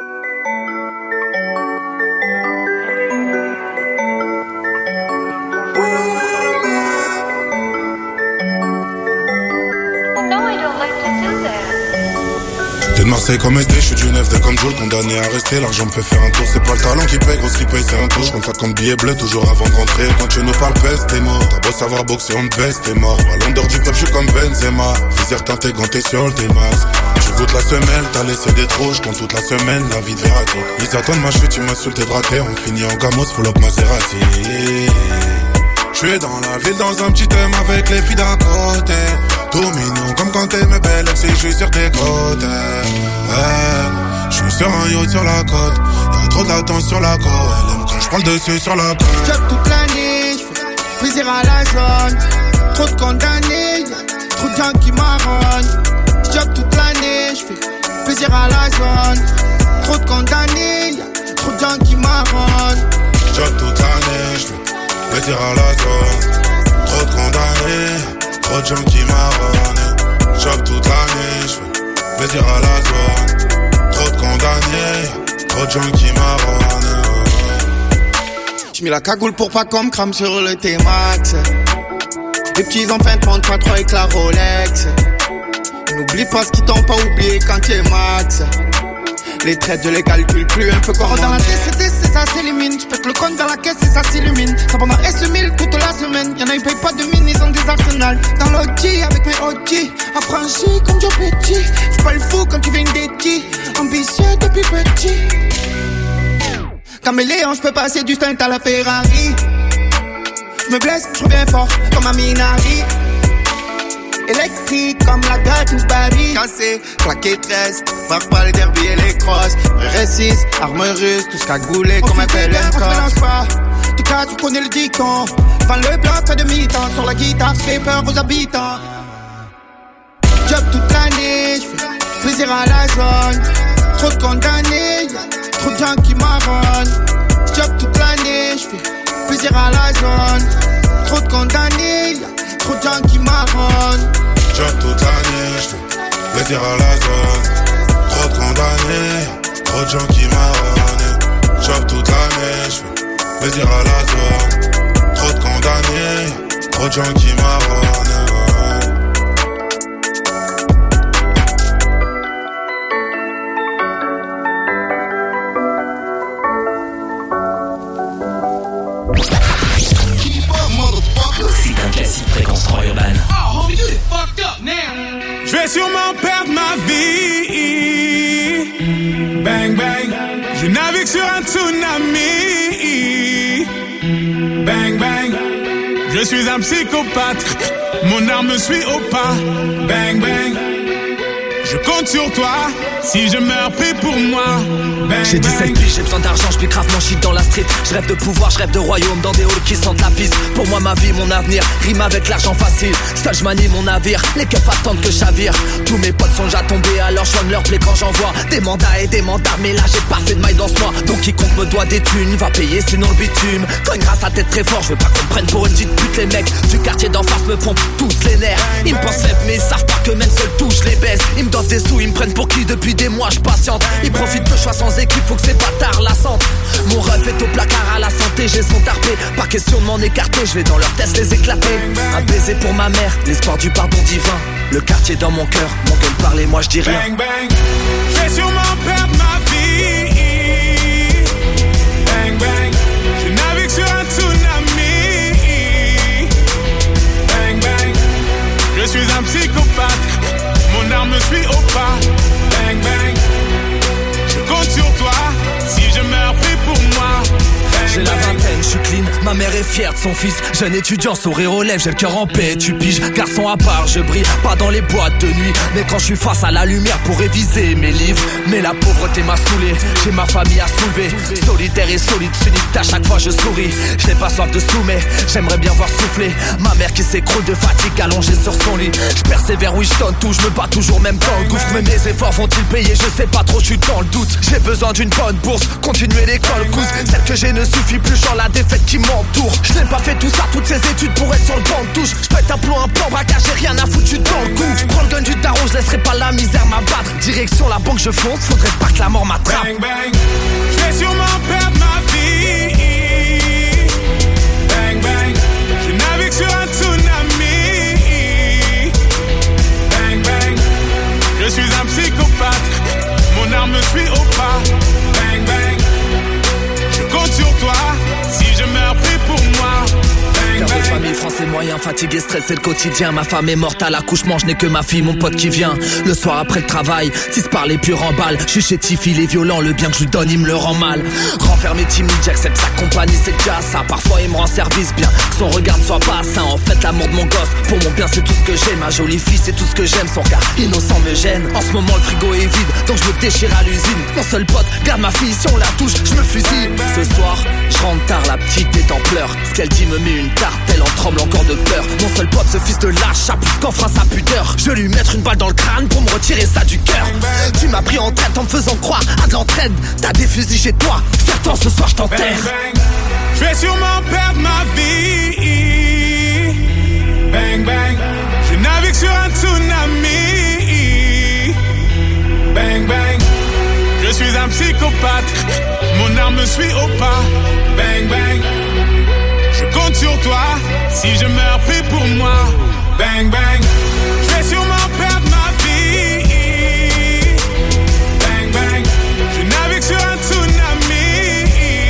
T'es de Marseille comme SD, je suis du 9 comme Joel, condamné à rester. L'argent me fait faire un tour, c'est pas le talent qui paye, gros ce qui paye c'est un tour. Je compte ça comme billet bleu, toujours avant de rentrer. Quand tu nous parles baisse, t'es mort. T'as beau savoir boxer, on te baisse, t'es mort. Ballon d'or du peuple, je suis comme Benzema. Visère teinté, ganté sur le T-Max. Je goûte la semelle, t'as laissé des trous, je compte toute la semaine, la vie de Verratti. Ils attendent ma chute, tu m'insultes et braqué. On finit en gamos, full up Maserati. Je suis dans la ville, dans un petit thème avec les filles d'à côté. Tout mignon comme quand t'es mes belles ex et je suis sur tes côtes. Je suis sur un yacht sur la côte. Y'a trop de latence sur la côte. Elle aime quand je prends le dessus sur la côte. Job toute l'année, j'fais plaisir à la zone. Trop de condamnés, y'a trop de gens qui marronnent. Job toute l'année, j'fais plaisir à la zone. Trop de condamnés, y'a trop de gens qui marronnent. Job toute l'année, j'fais plaisir à la zone. Trop de condamnés, trop de gens qui marronnent. Job toute l'année, j'fais plaisir à la zone. Trop de condamnés, trop de gens qui marronnent. J'mets la cagoule pour pas qu'on me crame sur le T-Max. Les petits enfants te montrent pas trop avec la Rolex. N'oublie pas ce qu'ils t'ont pas oublié quand t'es max. Les traites je les calcule plus un peu comme dans la TCT, c'est ça s'élimine. J'pète le compte dans la caisse et ça s'illumine. Ça pendant S1000 toute la semaine. Y'en a ils payent pas de mine, ils ont des arsenals. Dans l'OG avec mes OG, affranchi comme Joe Petit. Fais pas le fou quand tu viens d'Eti. Ambitieux depuis petit. Caméléon, j'peux passer du stunt à la Ferrari. J'me blesse, j'reviens fort comme un Minari. Électrique comme la gâte ou Paris. Cassé, plaqué 13, marque pas les derbies et les crosses. R6, arme russe, tout ce cagoulé comme un PLM. On se mélange pas, du cas tu connais le dicton. Vend le bloc à demi-temps, sur la guitare j'fais peur aux habitants. Job toute l'année, j'fais plaisir à la zone. Trop de condamnés, y'a trop de gens qui marronnent. Job toute l'année, j'fais plaisir à la zone. Trop de condamnés, y'a trop de gens qui marronnent. Job toute l'année, j'fais plaisir à la zone. Trop de condamnés, trop de gens qui marronnent. Chop toute l'année, j'fais plaisir à la zone. Trop de condamnés, trop de gens qui marronnent. C'est un classique Fréquence 3 Urban. Je vais sûrement perdre ma vie. Bang bang, je navigue sur un tsunami. Bang bang, je suis un psychopathe. Mon arme me suit au pas. Bang bang, je compte sur toi. Si je meurs, prie pour moi. Bang, j'ai 17 piges, j'ai besoin d'argent, je grave mon shit dans la street. Je rêve de pouvoir, je rêve de royaume dans des halls qui sentent la piste. Pour moi ma vie, mon avenir, rime avec l'argent facile. Seul je manie mon navire, les keufs attendent que je chavire. Tous mes potes sont déjà tombés, alors je leur plaît quand j'envoie des mandats et des mandats. Mais là j'ai pas fait de maille dans ce mois. Donc quiconque me doit des thunes, va payer sinon le bitume. Cogne grâce à tête très fort, je veux pas qu'on prenne pour une petite pute. Les mecs du quartier d'en face me pompent tous les nerfs. Ils me pensent faible mais ils savent pas que même seul tout je les baise. Ils me doivent des sous, ils me prennent pour qui depuis des mois je patiente. Ils profitent que je sois sans équipe, faut que ces bâtards la sentent. Mon rêve est au placard à la santé, j'ai son tarpé. Pas question de m'en écarter, je vais dans leur test les éclater. Un baiser pour ma mère, l'espoir du pardon divin. Le quartier dans mon cœur, mon gueule parle et moi je dis rien. Bang bang, je vais sûrement perdre ma vie. Bang bang, je navigue sur un tsunami. Bang bang, je suis un psychopathe. Mon arme me suit au pas. Bang bang, je compte sur toi. Si je meurs, prie pour moi. J'ai la vingtaine, je suis clean, ma mère est fière de son fils. Jeune étudiant, sourire aux lèvres, j'ai le cœur en paix, tu piges. Garçon à part, je brille, pas dans les boîtes de nuit. Mais quand je suis face à la lumière pour réviser mes livres. Mais la pauvreté m'a saoulé, j'ai ma famille à soulever. Solitaire et solide, unique, à chaque fois je souris. Je n'ai pas soif de sous, mais j'aimerais bien voir souffler ma mère qui s'écroule de fatigue allongée sur son lit. Je persévère, oui je donne tout, je me bats toujours même dans le gouffre. Mais mes efforts vont-ils payer, je sais pas trop, je suis dans le doute. J'ai besoin d'une bonne bourse, continuer l'école, cousse. Celle que j'ai ne suffit plus, genre la défaite qui m'entoure. Je n'ai pas fait tout ça, toutes ces études pour être sur le banc de touche. Je pète un plomb, un plan, braquage, j'ai rien à foutre, je suis dans le coup. Je prends le gun du daron, je laisserai pas la misère m'abattre. Direction la banque, je fonce, faudrait pas que la mort m'attrape. Bang bang, je vais sûrement perdre ma vie. Bang bang, je navigue sur un tsunami. Bang bang, je suis un psychopathe. Mon arme me suit au pas. Bang bang, je compte sur toi. Si je meurs, prie pour moi. Père de famille, français moyen, fatigué, stressé le quotidien. Ma femme est morte à l'accouchement, je n'ai que ma fille, mon pote qui vient. Le soir après le travail, si se parler pur en balle. Je suis chétif, il est violent, le bien que je lui donne, il me le rend mal. Renfermé, timide, j'accepte sa compagnie, c'est déjà ça. Parfois il me rend service bien, que son regard ne soit pas sain. En fait l'amour de mon gosse, pour mon bien c'est tout ce que j'ai. Ma jolie fille c'est tout ce que j'aime, son regard innocent me gêne. En ce moment le frigo est vide, donc je me déchire à l'usine. Mon seul pote, garde ma fille, si on la touche, je me fusille. Ce soir, je rentre tard, la petite est en pleurs. Ce qu'elle dit me met une tarte, elle en tremble encore de peur. Mon seul pote, ce fils de lâche, a plus qu'enfreint sa pudeur. Je vais lui mettre une balle dans le crâne pour me retirer ça du cœur. Tu m'as pris en traite en me faisant croire à de l'entraide. T'as des fusils chez toi, fier-toi, ce soir je t'enterre. Je vais sûrement perdre ma vie. Bang bang, je navigue sur un tsunami. Bang bang, je suis un psychopathe. Mon arme me suit au pas. Bang bang, je compte sur toi. Si je meurs, prie pour moi. Bang bang, je vais sûrement perdre ma vie. Bang bang, je navigue sur un tsunami.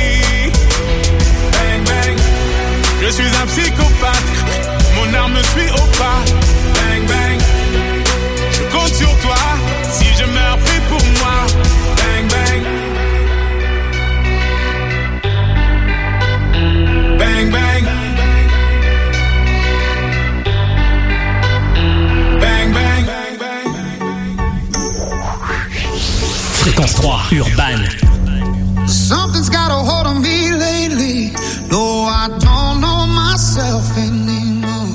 Bang bang, je suis un psychopathe. Mon arme me suit au pas. Bang bang, je compte sur toi. Si je meurs, prie pour moi. Bang bang, bang bang, bang bang. Fréquence 3 Urban. Something's got a hold on me lately. No, I don't know myself anymore.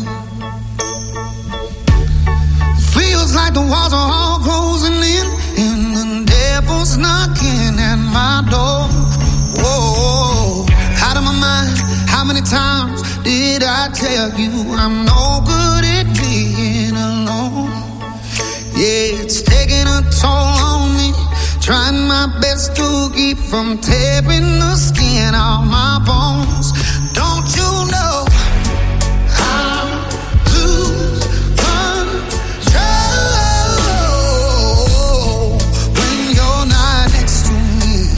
Feels like the walls are all closing in, and the devil's knocking at my door. Whoa, out of my mind. How many times did I tell you I'm no good at being alone? Yeah, it's taking a toll on me. Trying my best just to keep from tearing the skin off my bones. Don't you know I'm lose control when you're not next to me?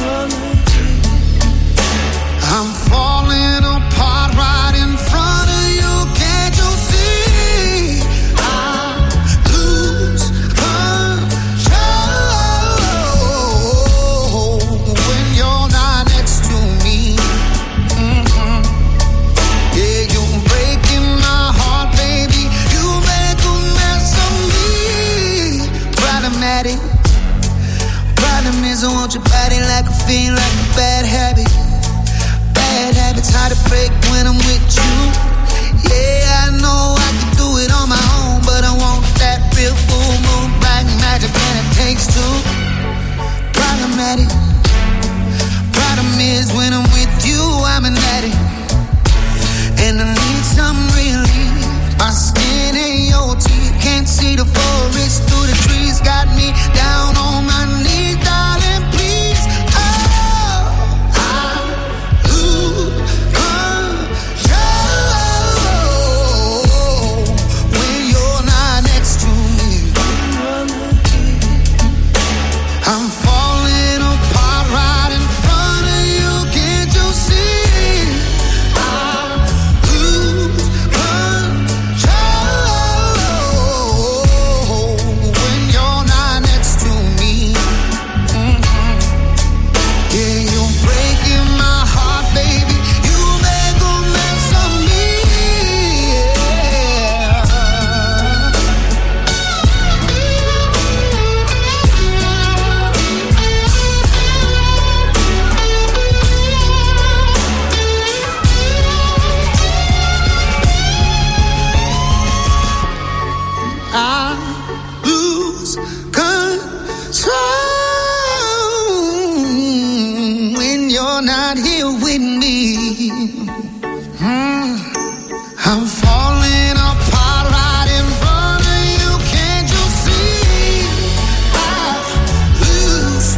I'm falling apart right in front of you. Can't you see? I lose control when you're not next to me. Yeah, you're breaking my heart, baby. You make a mess of me. Problematic. Problem is I want your body like a fiend, like a bad habit. Bad habits hard to break when I'm with you. Yeah, I know I can do it on my own, but I want that real full moon, black magic, and it takes two. Problematic. Problem is when I'm with you, I'm an addict, and I need some relief. My skin ain't your teeth, can't see the forest through the trees. Got me down on my knees, darling, please. Oh, I lose control when you're not next to me. I'm falling apart right in front of you. Can't you see? I lose control when you're not next to me. Yeah, you're breaking my heart, baby. You make a mess of me. I lose control when you're not here with me. I'm falling apart right in front of you. Can't you see? I lose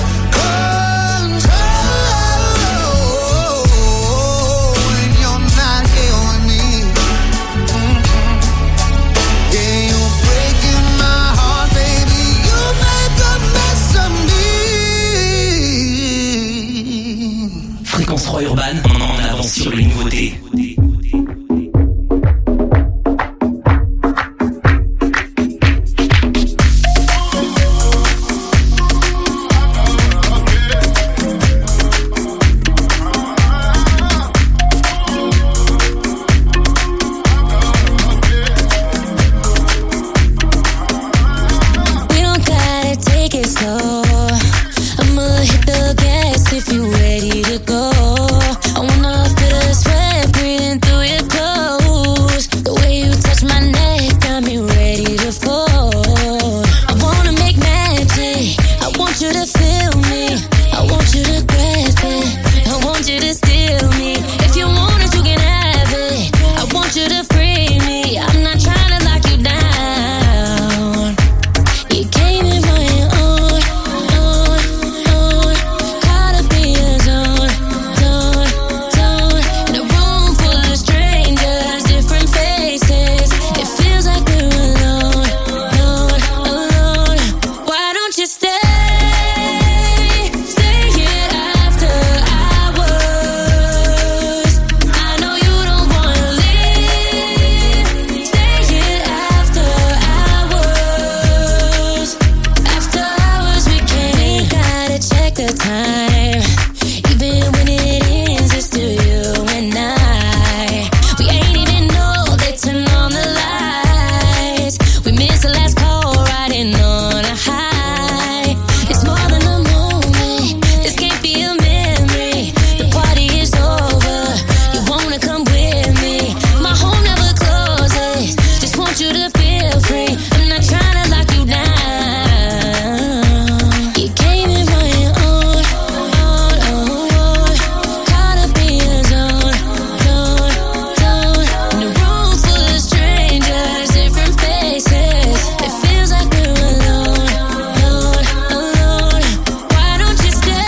control when you're not here with me. Yeah, you're breaking my heart, baby. You make a mess of me. Fréquence 3 Urban, en avance sur les nouveautés. We don't gotta take it slow. I'ma hit the gas if you ready to go. I wanna feel the sweat breathing through your clothes. The way you touch my neck got me ready to fall. I wanna make magic. I want you to feel me. I want you to grasp it. I want you to steal me. If you want it, you can have it. I want you to free me. I'm not trying to lock you down. You came in my own, caught up in your zone, in a room full of strangers, different faces. It feels like we're alone. Why don't you stay here after hours? I know you don't wanna leave. Stay here after hours. After hours we can't. We gotta check the time. Even when it ends, it's still you and I. We ain't even know they turn on the lights. We missed the last call riding on a high. It's more than a moment. This can't be a memory. The party is over. You wanna come with me? My home never closes. Just want you to feel free. I'm not trying to lock you down. You came in my own, caught up in your zone, in a room full of strangers, different faces. It feels like we're alone. Why don't you stay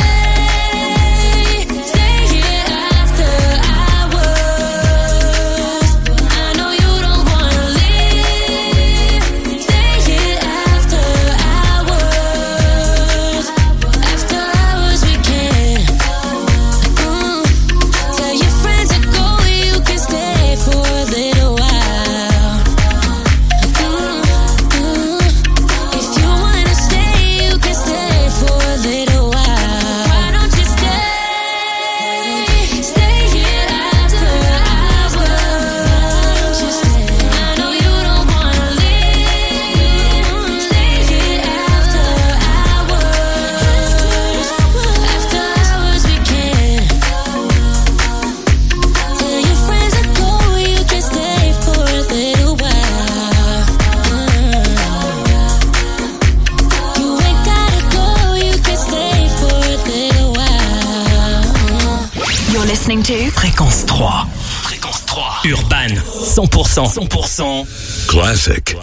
listening to Fréquence 3. Fréquence 3. Urban. 100%. 100%. Classic.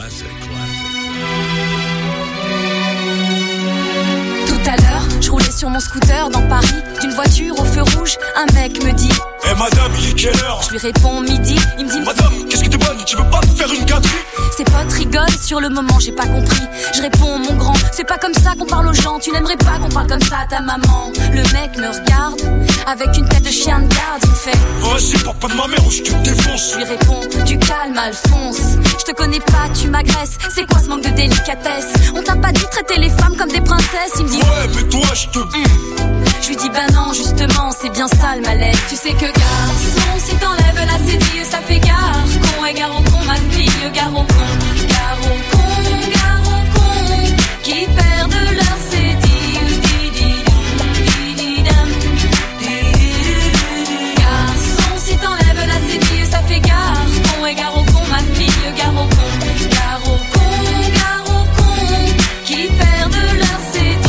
Tout à l'heure, je roulais sur mon scooter dans Paris. D'une voiture au feu rouge, un mec me dit: Eh madame, il est quelle heure? Je lui réponds midi, il me dit: Madame, qu'est-ce que t'es bonne, tu veux pas me faire une gâterie? Ses potes rigolent, sur le moment j'ai pas compris. Je réponds: mon grand, c'est pas comme ça qu'on parle aux gens. Tu n'aimerais pas qu'on parle comme ça à ta maman. Le mec me regarde, avec une tête de chien de garde. Il me fait: Vas-y, papa de ma mère ou je te défonce. Je lui réponds: du calme Alphonse, je te connais pas, tu m'agresses. C'est quoi ce manque de délicatesse? On t'a pas dit de traiter les femmes comme des princesses? Il me dit: ouais, mais toi je te... Je lui dis: bah non, justement, c'est bien ça le malaise. Tu sais que garçon, si t'enlèves la cédille, ça fait gare. Con et gare au con, ma fille, gare au con. Gare au con, qui perdent leur cédille. Garçon, si t'enlèves la cédille, ça fait gare. Con et gare au con, ma fille, gare au con. Gare au con, qui perdent leur cédille.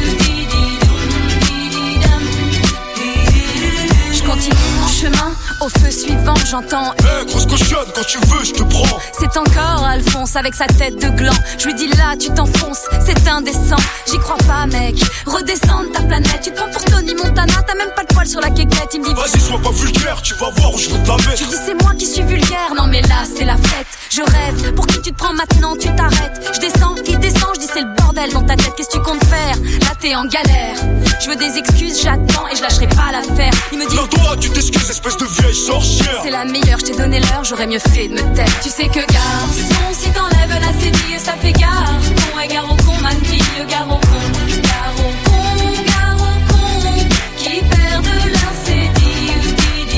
Continue mon chemin, au feu suivant j'entends: Eh grosse cochonne, quand tu veux je te prends. C'est encore Alphonse avec sa tête de gland. Je lui dis: là tu t'enfonces, c'est indécent. J'y crois pas mec, redescends de ta planète. Tu te prends pour Tony Montana, t'as même pas de poil sur la quéquette. Il me dit: vas-y sois pas vulgaire, tu vas voir où je vais te la mettre. Je dis: c'est moi qui suis vulgaire, non mais là c'est la fête. Je rêve, pour qui tu te prends maintenant, tu t'arrêtes. Je descends, il descend, je dis: c'est le bordel dans ta tête, qu'est-ce que tu comptes faire? Là t'es en galère, je veux des excuses, j'attends et je lâcherai pas l'affaire. Il me dit: non toi tu t'excuses espèce de vieille sorcière. C'est la meilleure, je t'ai donné l'heure, j'aurais mieux fait de me taire. Tu sais que garçon, si t'enlèves la cédille, ça fait gare. Con et gare au con, ma fille, gare au con. Gare au con, qui perdent leur cédille.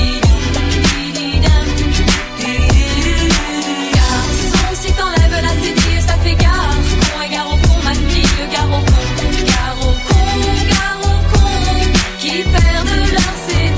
Garçon, si t'enlèves la cédille, ça fait gare. Con et gare au con, ma fille, gare au con. Gare au con, qui perdent leur cédille.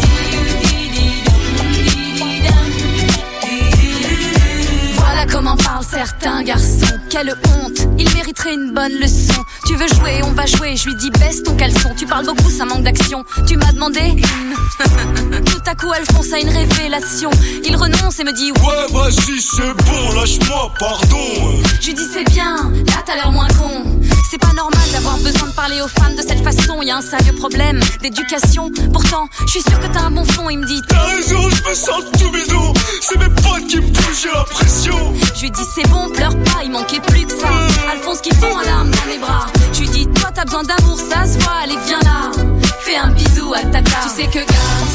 Voilà comment parlent certains garçons. Quelle honte, il mériterait une bonne leçon. Tu veux jouer, on va jouer. Je lui dis: baisse ton caleçon. Tu parles beaucoup, ça manque d'action. Tu m'as demandé Tout à coup Alphonse a une révélation. Il renonce et me dit: ouais vas-y c'est bon, lâche-moi, pardon. Je lui dis: c'est bien, là t'as l'air moins con. C'est pas normal d'avoir besoin de parler aux femmes de cette façon. Y a un sérieux problème d'éducation. Pourtant, je suis sûr que t'as un bon fond. Il me dit: t'as raison, je me sens tout bidon. C'est mes potes qui me poussent, j'ai la pression. Je lui dis: c'est bon, pleure pas, il manquait plus que ça. Alphonse qui fond en larmes dans mes bras. Je lui dis: toi t'as besoin d'amour, ça se voit, allez viens là. Fais un bisou à tata. Tu sais que garçon,